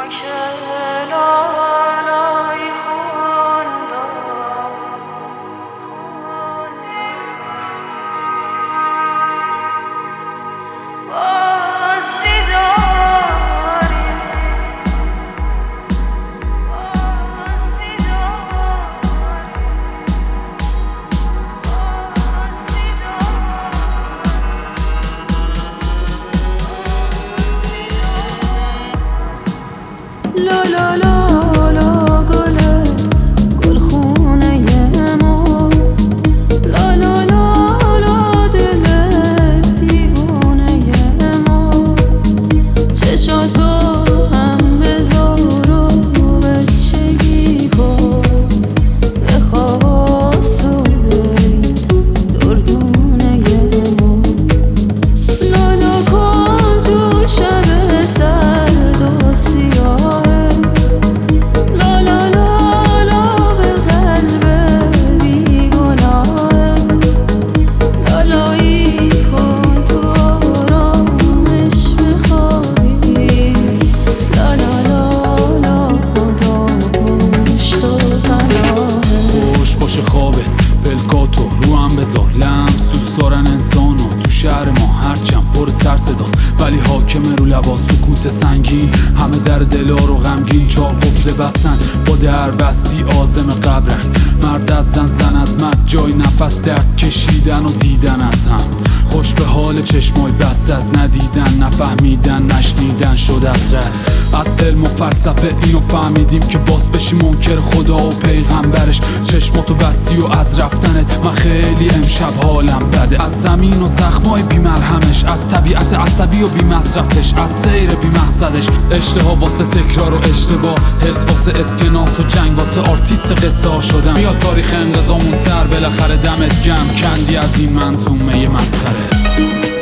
لا لا لا لا گله گل خونه ما، لا لا لا لا دل دیوانه ما، چشاتو هم بذار و بچگی کن، بخواب آسوده دردونه ما، لالا کن تو شب سرد و سیاه، خوابه پلکاتو رو هم بذار، لمس دوست دارن انسانو تو شهر ما، هرچند پر سر صداست ولی حاکم رو لباس، سکوت سنگین همه در دلا رو غمگین، چار قفل بستن با در بستی آزم قبرک، مرد از زن از مرد، جای نفس درد کشیدن و دیدن از هم، خوش به حال چشمای بستت، ندیدن نفهمیدن نشنیدن شد از رد، از علم و فلسفه اینو فهمیدیم که باز بشی منکر خدا و پیغمبرش، چشماتو بستی و از رفتنت من خیلی امشب حالم بده، از زمین و زخمای بی مرهمش، از طبیعت عصبی و بی مصرفش، از سیر بی مقصدش، اشتها واسه تکرار و اشتباه، حرص واسه اسکناس و جنگ واسه آرتیست قصه ها شدم، بیا تاریخ انقضامون سر بالاخره دمت گم کندی از این منظومه مسخره.